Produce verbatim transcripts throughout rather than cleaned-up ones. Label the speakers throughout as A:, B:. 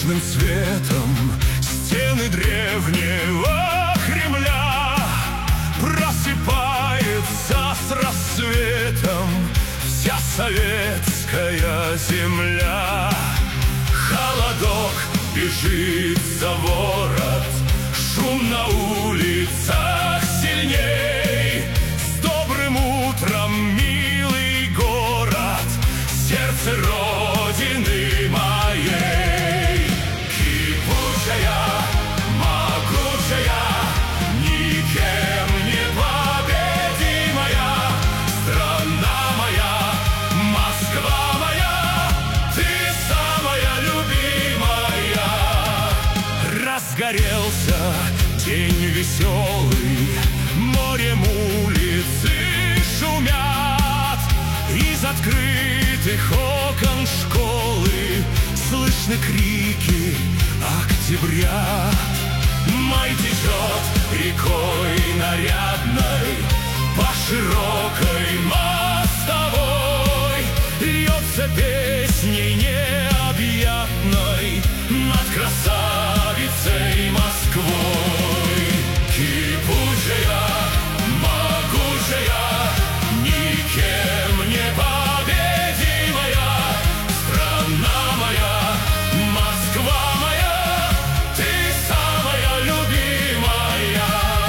A: пышным цветом стены древнего Кремля. Просыпается с рассветом вся советская земля. Холодок бежит за ворот, шум на улицах сильней. С добрым утром, милый город, сердце Родины моей. Кипучая, могучая, никем не победимая страна моя, Москва моя, ты самая любимая. Разгорелся день веселый, морем улицы шумят. Из открытых окон школы слышны крики октября. Май течет рекой нарядной по широкой мостовой, льется песней необъятной над красавицей Москвой. Кипучая, могучая, никем не победимая страна моя, Москва моя, ты самая любимая.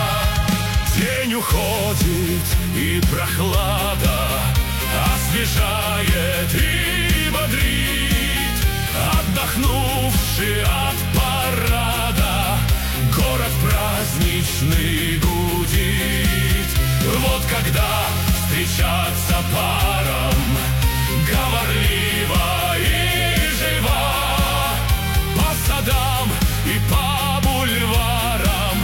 A: День уходит, и прохлада освежает и бодрит. Отдохнувший от парада, город праздничный гудит. Вот когда встречаться парам, говорливо и живо, по садам и по бульварам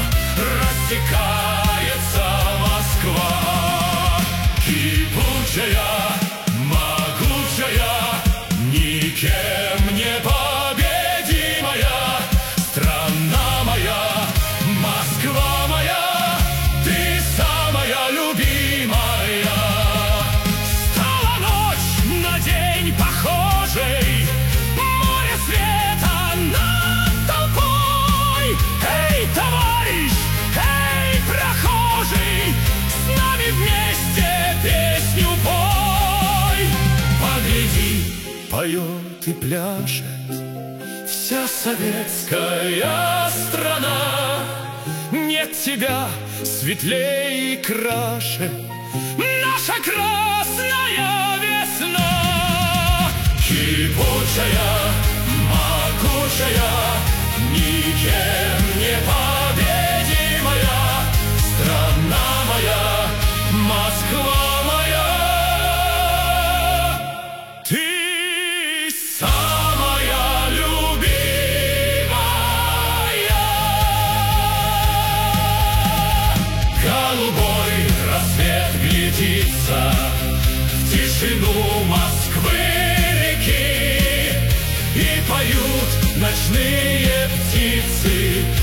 A: рассекается Москва. Кипучая, могучая, никем не победимая страна моя, Москва моя, ты самая любимая. Стала ночь на день похожий, море света над толпой. Эй, товарищ, эй, прохожий, с нами вместе песню пой. Погляди, поет и пляшет вся советская страна. Нет тебя светлей и краше наша красная весна. Кипучая, могучая, никем не победимая страна моя, Москва моя, ты самая любимая. Голубой рассвет глядится в тишину Москвы-реки, и поют ночные птицы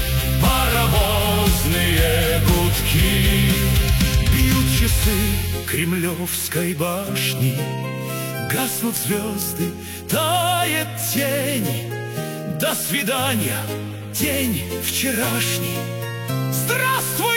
A: паровозные гудки. Бьют часы Кремлевской башни, гаснут звезды, тает тень. До свидания, день вчерашний. Здравствуй,